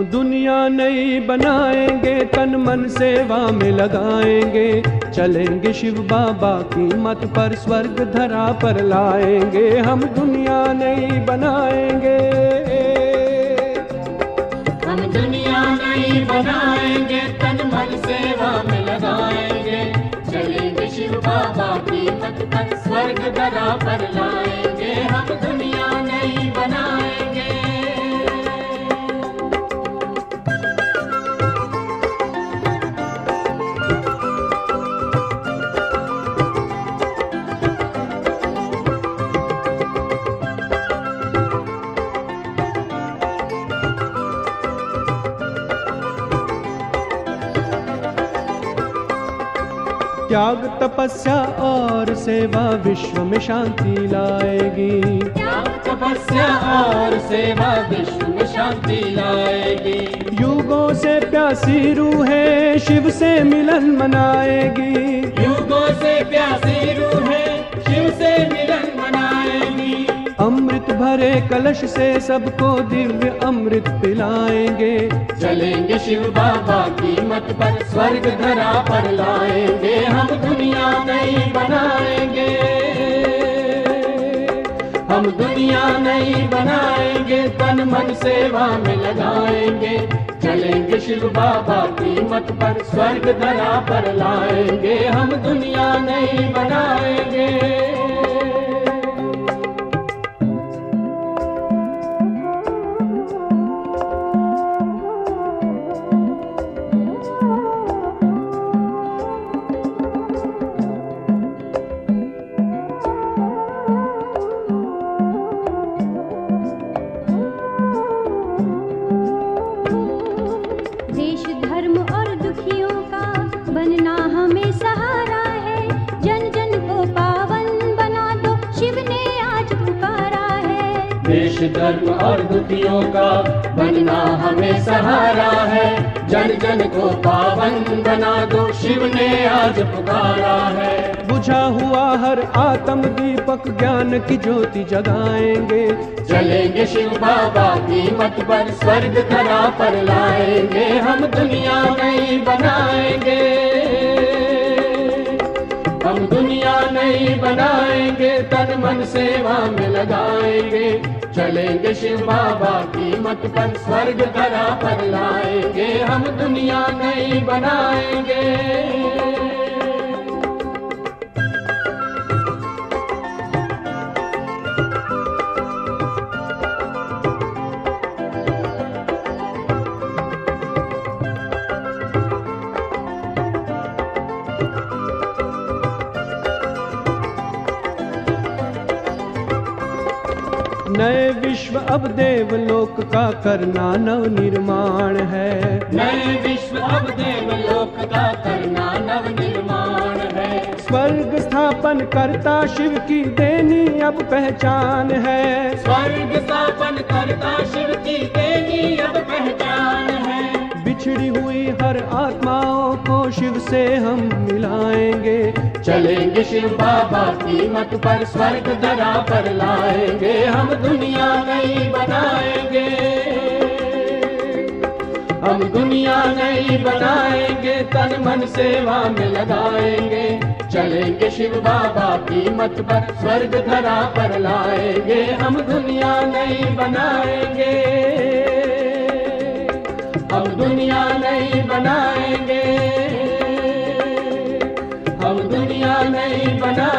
दुनिया नई बनाएंगे, तन मन सेवा में लगाएंगे, चलेंगे शिव बाबा की मत पर, स्वर्ग धरा पर लाएंगे। हम दुनिया नई बनाएंगे, हम दुनिया नई बनाएंगे, तन मन सेवा में लगाएंगे, चलेंगे शिव बाबा की मत पर, स्वर्ग धरा पर लाएंगे। हम दुनिया नई बनाएंगे। त्याग तपस्या और सेवा विश्व में शांति लाएगी। त्याग तपस्या और सेवा विश्व में शांति लाएगी। युगों से प्यासी रूहें शिव से मिलन मनाएगी। युगों से प्यासी रूहें शिव से मिलन मनाएगी। अमृत भरे कलश से सबको दिव्य अमृत पिलाएंगे, चलेंगे शिव बाबा की मत पर, स्वर्ग धरा पर लाएंगे। हम दुनिया नई बनाएंगे, हम दुनिया नई बनाएंगे, तन मन सेवा में लगाएंगे, चलेंगे शिव बाबा की मत पर, स्वर्ग धरा पर लाएंगे। हम दुनिया नई बनाएंगे। देश धर्म और दुखियों का बनना हमें सहारा है, जन जन को पावन बना दो, शिव ने आज पुकारा है। देश धर्म और दुखियों का बनना हमें सहारा है, जन जन को पावन बना दो, शिव ने आज पुकारा है। बुझा हुआ हर आत्म दीपक ज्ञान की ज्योति जगाएंगे, चलेंगे शिव बाबा की मत पर, स्वर्ग धरा पर लाएंगे। हम दुनिया नई बनाएंगे, हम दुनिया नई बनाएंगे, तन मन सेवा में लगाएंगे, चलेंगे शिव बाबा की मत पर, स्वर्ग धरा पर लाएंगे। हम दुनिया नई बनाएंगे। नए विश्व अब देवलोक का करना नव निर्माण है। नए विश्व अब देवलोक का करना नव निर्माण है। स्वर्ग स्थापन करता शिव की देनी अब पहचान है। स्वर्ग स्थापन करता शिव की देनी अब पहचान है। बिछड़ी हुई हर आत्माओं को शिव से हम मिलाएंगे, चलेंगे शिव बाबा की मत पर, स्वर्ग धरा पर लाएंगे। हम दुनिया नई बनाएंगे, हम दुनिया नई बनाएंगे, तन मन सेवा में लगाएंगे, चलेंगे शिव बाबा की मत पर, स्वर्ग धरा पर लाएंगे। हम दुनिया नई बनाएंगे, हम दुनिया नई बनाएंगे, हम दुनिया नई बना